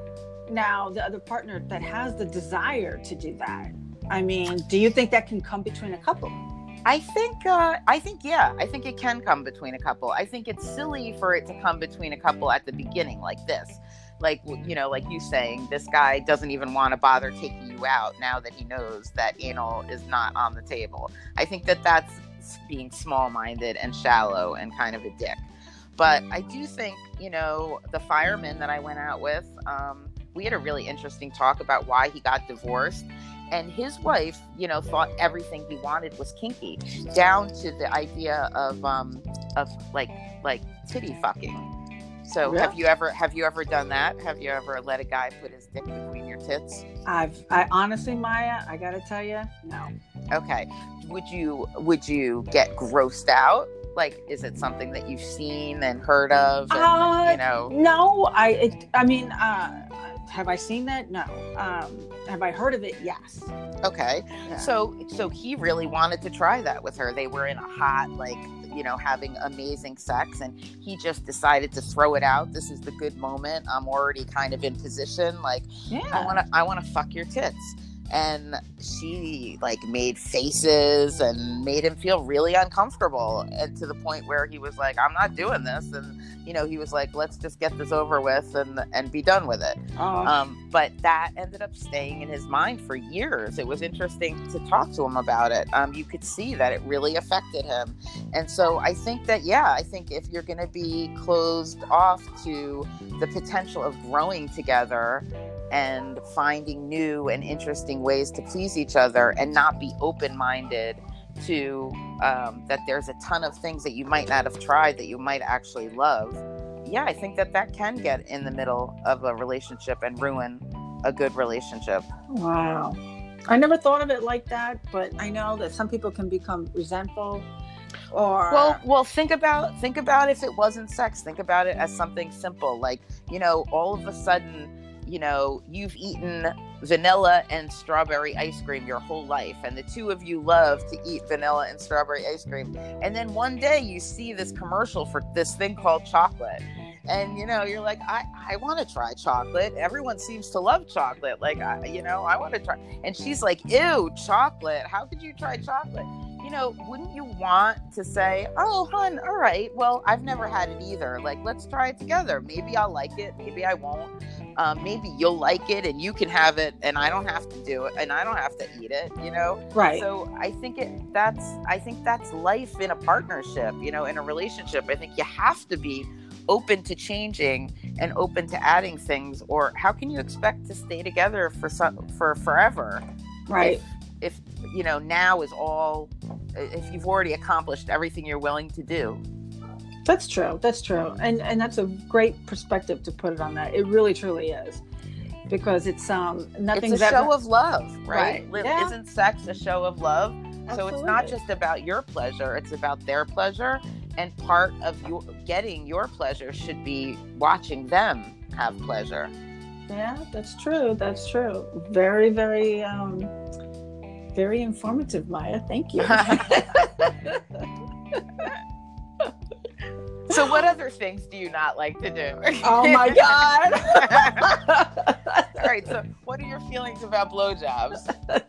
Now, the other partner that has the desire to do that, I mean, do you think that can come between a couple?
I think, uh, I think, yeah, I think it can come between a couple. I think it's silly for it to come between a couple at the beginning like this. Like, you know, like you saying, this guy doesn't even want to bother taking you out now that he knows that anal is not on the table. I think that that's being small-minded and shallow and kind of a dick. But I do think, you know, the fireman that I went out with, um, we had a really interesting talk about why he got divorced. And his wife, you know, thought everything he wanted was kinky, down to the idea of, um, of like, like titty fucking. So
Yeah.
have you ever, have you ever done that? Have you ever let a guy put his dick between your tits?
I've, I honestly, Maya, I gotta tell you, no.
Okay. Would you, would you get grossed out? Like, is it something that you've seen and heard of? And,
Uh,
you know,
No, I, it, I mean, uh, have I seen that? No. Um, have I heard of it? Yes.
okay.
Yeah.
So, so he really wanted to try that with her. They were in a hot, like, you know, having amazing sex, and he just decided to throw it out. This is the good moment. I'm already kind of in position. Like,
yeah.
I want to, I want to fuck your tits. And she like made faces and made him feel really uncomfortable, and to the point where he was like, I'm not doing this. And, you know, he was like, let's just get this over with and, and be done with it.
Oh.
Um, but that ended up staying in his mind for years. It was interesting to talk to him about it. Um, you could see that it really affected him. And so I think that, yeah, I think if you're going to be closed off to the potential of growing together and finding new and interesting ways to please each other, and not be open-minded to um, that there's a ton of things that you might not have tried that you might actually love. Yeah, I think that that can get in the middle of a relationship and ruin a good relationship.
Wow. I never thought of it like that, but I know that some people can become resentful or
Well, well, think about think about if it wasn't sex. Think about it as something simple, like, you know, all of a sudden, you know, you've eaten vanilla and strawberry ice cream your whole life, and the two of you love to eat vanilla and strawberry ice cream, and then one day you see this commercial for this thing called chocolate, and, you know, you're like, I, I want to try chocolate. Everyone seems to love chocolate. Like, I, you know, I want to try. And she's like, ew, chocolate. How could you try chocolate? You know, wouldn't you want to say, oh, hun, all right, well, I've never had it either. Like, let's try it together. Maybe I'll like it. Maybe I won't. Um, maybe you'll like it and you can have it and I don't have to do it and I don't have to eat it, you know?
right.
So I think it, that's, I think that's life in a partnership, you know, in a relationship. I think you have to be open to changing and open to adding things, or how can you expect to stay together for some, for forever?
Right.
If, if, you know, now is all, if you've already accomplished everything you're willing to do.
That's true. That's true. And and that's a great perspective to put it on that. It really truly is. Because it's um nothing's
It's a
ever...
show of love, right?
Right.
Li-
Yeah.
Isn't sex a show of love? So it's not
Absolutely.
just about your pleasure, it's about their pleasure. And part of your getting your pleasure should be watching them have pleasure.
Yeah, that's true. That's true. Very, very um very informative, Maya. Thank you.
So what other things do you not like to do?
Oh my God.
All right, so what are your feelings about blowjobs?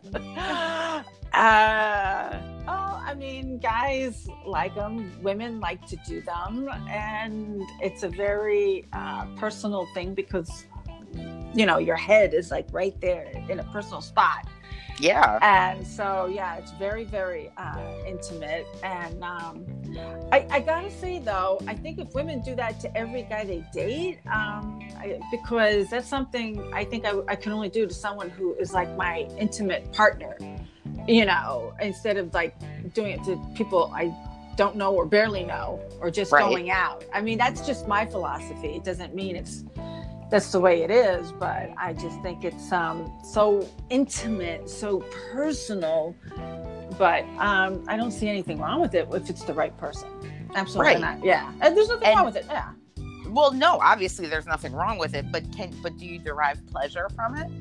Uh, oh, I mean, guys like them, women like to do them, and it's a very uh, personal thing because you know, your head is like right there in a personal spot.
Yeah.
And so, yeah, it's very, very uh, intimate. And um, I, I gotta say, though, I think if women do that to every guy they date, um, I, because that's something I think I, I can only do to someone who is like my intimate partner, you know, instead of like doing it to people I don't know or barely know, or just
Right.
going out. I mean, that's just my philosophy. It doesn't mean it's that's the way it is, but I just think it's um, so intimate, so personal. But um, I don't see anything wrong with it if it's the right person. Absolutely
Right.
not. Yeah, and there's nothing
And-
wrong with it. Yeah.
Well, no, obviously there's nothing wrong with it, but can but do you derive pleasure from it?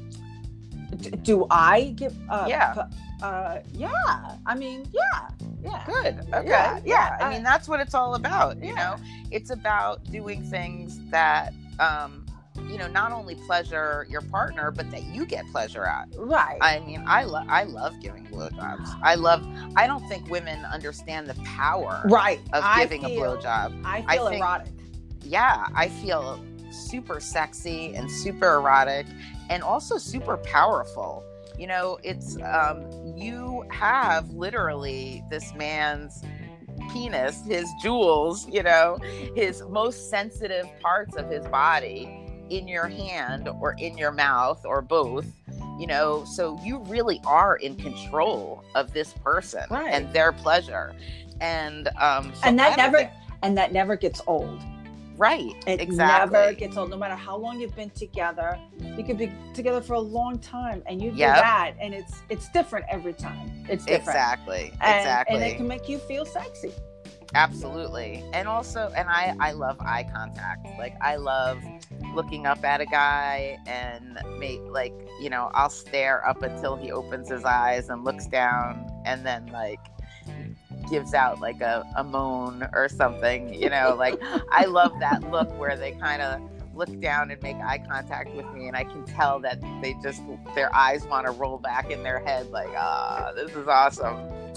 D- do I get? Uh,
Yeah.
p- Uh, yeah. I mean, yeah, yeah.
Good. Okay.
Yeah,
Yeah.
yeah,
I
I-
mean, that's what it's all about. You
Yeah.
know, it's about doing things that, um, you know, not only pleasure your partner, but that you get pleasure at.
Right.
I mean, I love I love giving blowjobs. I love. I don't think women understand the power
right.
of
I
giving
feel,
a blowjob.
I
I
feel
think-
erotic.
Yeah, I feel super sexy and super erotic, and also super powerful. You know, it's um, you have literally this man's penis, his jewels, you know, his most sensitive parts of his body in your hand or in your mouth or both, you know, so you really are in control of this person
Right.
and their pleasure. And um so
And
I
that
don't
never
think-
and that never gets old.
right,
It
exactly.
never gets old. No matter how long you've been together, you could be together for a long time, and you do
Yep.
that, and it's it's different every time. It's different.
Exactly.
And,
exactly.
And it can make you feel sexy.
Absolutely. And also, and I, I love eye contact. Like, I love looking up at a guy and make, like, you know, I'll stare up until he opens his eyes and looks down and then, like, gives out, like, a, a moan or something, you know, like, I love that look where they kind of look down and make eye contact with me, and I can tell that they just, their eyes want to roll back in their head, like, ah, this is awesome.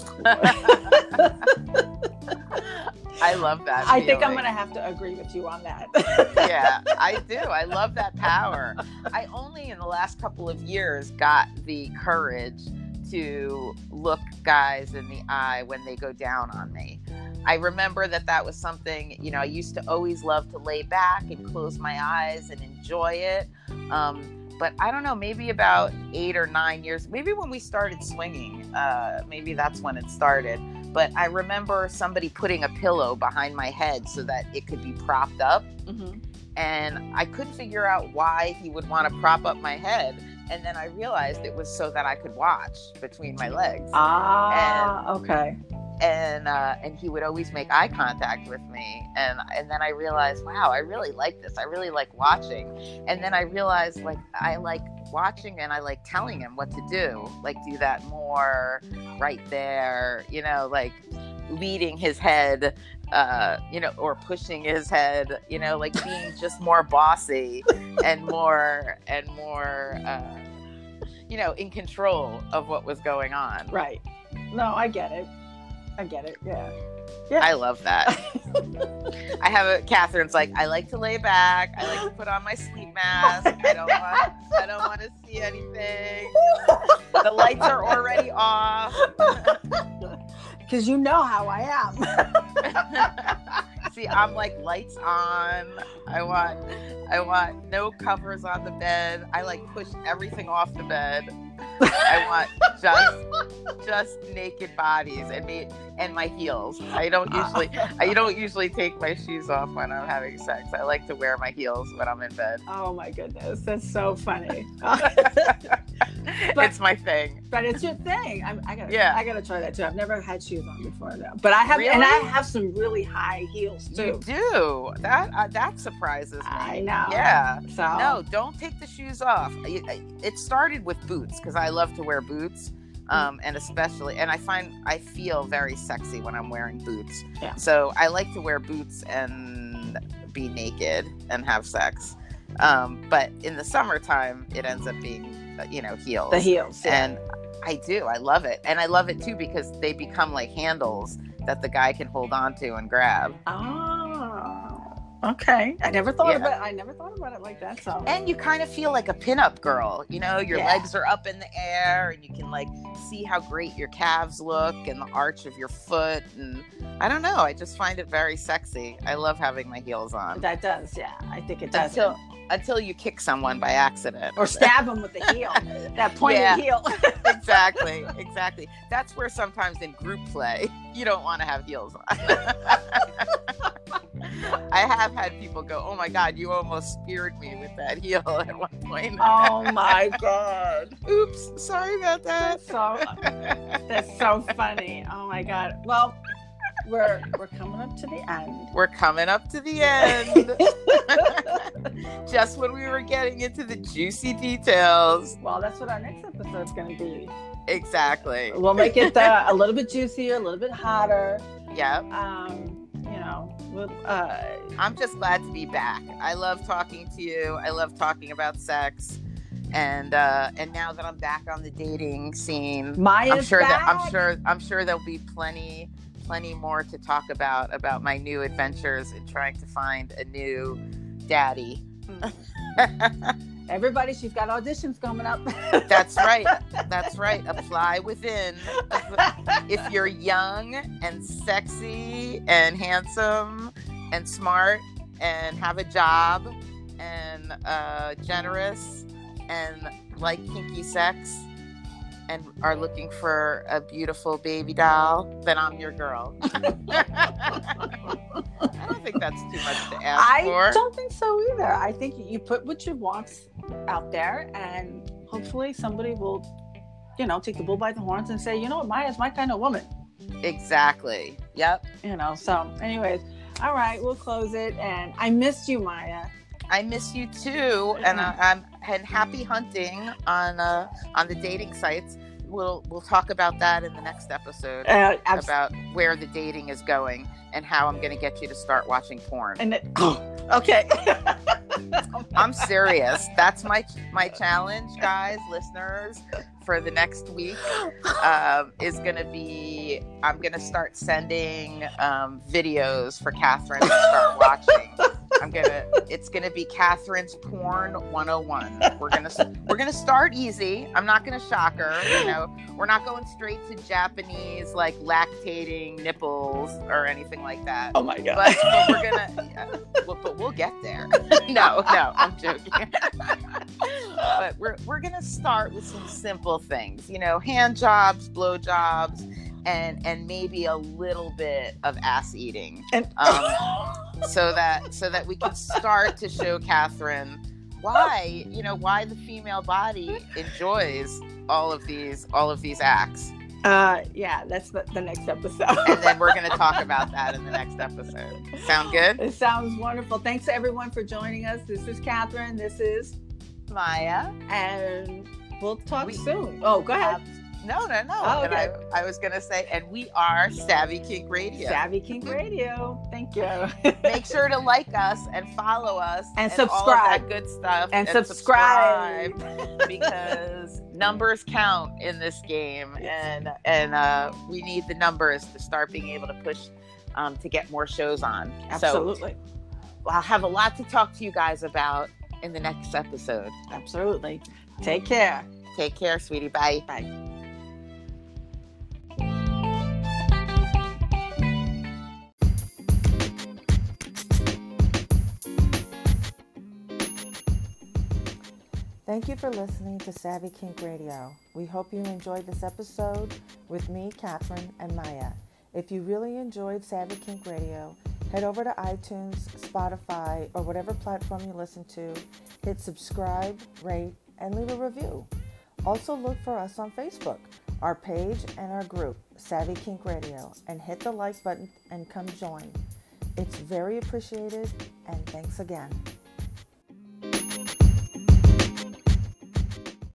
I love that.
I think I'm
feeling.
gonna have to agree with you on that.
Yeah, I do. I love that power. I only in the last couple of years got the courage to look guys in the eye when they go down on me. I remember that that was something, you know, I used to always love to lay back and close my eyes and enjoy it. Um, but I don't know, maybe about eight or nine years, maybe when we started swinging, uh, maybe that's when it started. But I remember somebody putting a pillow behind my head so that it could be propped up.
Mm-hmm.
And I couldn't figure out why he would want to prop up my head. And then I realized it was so that I could watch between my legs.
Ah, okay.
And uh, and he would always make eye contact with me. And and then I realized, wow, I really like this. I really like watching. And then I realized, like, I like watching and I like telling him what to do. Like, do that more right there, you know, like leading his head, uh, you know, or pushing his head, you know, like being just more bossy and more and more, uh, you know, in control of what was going on.
Right. No, I get it. I get it. Yeah. Yeah.
I love that. I have a Catherine's like, I like to lay back. I like to put on my sleep mask. I don't want. I don't want to see anything. The lights are already off.
Because you know how I am.
See, I'm like lights on. I want. I want no covers on the bed. I like push everything off the bed. I want just just naked bodies and me and my heels. I don't usually I don't usually take my shoes off when I'm having sex. I like to wear my heels when I'm in bed.
Oh my goodness, that's so funny.
It's my thing.
But it's your thing. I'm, I gotta,
Yeah.
I gotta try that too. I've never had shoes on before though. But I have,
Really?
and I have some really high heels
You
too.
do. That uh, that surprises me.
I know.
Yeah.
So
No, don't take the shoes off. It, it started with boots because I love to wear boots. Um, and especially, and I find I feel very sexy when I'm wearing boots.
Yeah.
So I like to wear boots and be naked and have sex. Um, but in the summertime, it ends up being, you know, heels.
the heels. Yeah.
And I do. I love it. And I love it too because they become like handles that the guy can hold on to and grab.
Oh. Okay. I never thought
Yeah.
about it. I never thought about it like that. So.
And you kind of feel like a pinup girl, you know, your
Yeah.
legs are up in the air and you can like see how great your calves look and the arch of your foot. And I don't know, I just find it very sexy. I love having my heels on.
That does, yeah. I think it does.
Until until you kick someone by accident.
Or stab them with the heel. That pointed
Yeah.
heel.
Exactly, exactly. That's where sometimes in group play, you don't want to have heels on. I have had people go, oh my God, you almost speared me with that heel at one point.
Oh my God.
Oops, sorry about that.
That's so, that's so funny. Oh my God. Well, we're we're coming up to the end.
We're coming up to the end. Just when we were getting into the juicy details.
Well, that's what our next episode's going to be.
Exactly.
We'll make it uh, a little bit juicier, a little bit hotter.
Yep.
Um, you know, we'll, uh,
I'm just glad to be back. I love talking to you. I love talking about sex. And uh, and now that I'm back on the dating scene,
Maya's
I'm sure
back.
that I'm sure I'm sure there'll be plenty plenty more to talk about about my new adventures in trying to find a new daddy.
Everybody, she's got auditions coming up.
That's right. That's right. Apply within. If you're young and sexy and handsome and smart and have a job and uh, generous and like kinky sex and are looking for a beautiful baby doll, then I'm your girl. I don't think that's too much to ask
I
for.
don't think so either. I think you put what you want out there, and hopefully somebody will, you know, take the bull by the horns and say, you know what, Maya's my kind of woman.
Exactly. Yep.
You know, so anyways, all right, we'll close it. And I missed you, Maya.
I miss you too, and uh, I'm and happy hunting on uh, on the dating sites. We'll we'll talk about that in the next episode
Uh, abs-
about where the dating is going and how I'm going to get you to start watching porn.
and it, oh, okay.
I'm serious. That's my my challenge, guys, listeners, for the next week um, is going to be I'm going to start sending um, videos for Catherine to start watching. I'm gonna. It's gonna be Catherine's Porn one oh one. We're gonna we're gonna start easy. I'm not gonna shock her. You know, we're not going straight to Japanese like lactating nipples or anything like that.
Oh my God.
But, but we're gonna. Yeah, well, but we'll get there. no, no, I'm joking. But we're we're gonna start with some simple things. You know, hand jobs, blow jobs. And and maybe a little bit of ass eating,
And
um, so that so that we can start to show Catherine why you know why the female body enjoys all of these all of these acts.
uh, yeah, that's the, the next episode.
And then we're going to talk about that in the next episode. Sound good?
It sounds wonderful. Thanks everyone for joining us. This is Catherine. This is
Maya.
and we'll talk
We-
soon. Oh, go ahead.
No, no, no.
Oh,
And
okay.
I, I was going to say, and we are Savvy Kink Radio.
Savvy Kink Radio. Thank you.
Make sure to like us and follow us
And
all of
subscribe.
that good stuff
And subscribe.
subscribe, because numbers count in this game, and and uh, we need the numbers to start being able to push um, to get more shows on.
Absolutely.
So I'll have a lot to talk to you guys about in the next episode.
Absolutely. Take care.
Take care, sweetie. Bye.
Bye.
Thank you for listening to Savvy Kink Radio. We hope you enjoyed this episode with me, Catherine, and Maya. If you really enjoyed Savvy Kink Radio, head over to iTunes, Spotify, or whatever platform you listen to, hit subscribe, rate, and leave a review. Also look for us on Facebook, our page and our group, Savvy Kink Radio, and hit the like button and come join. It's very appreciated, and thanks again.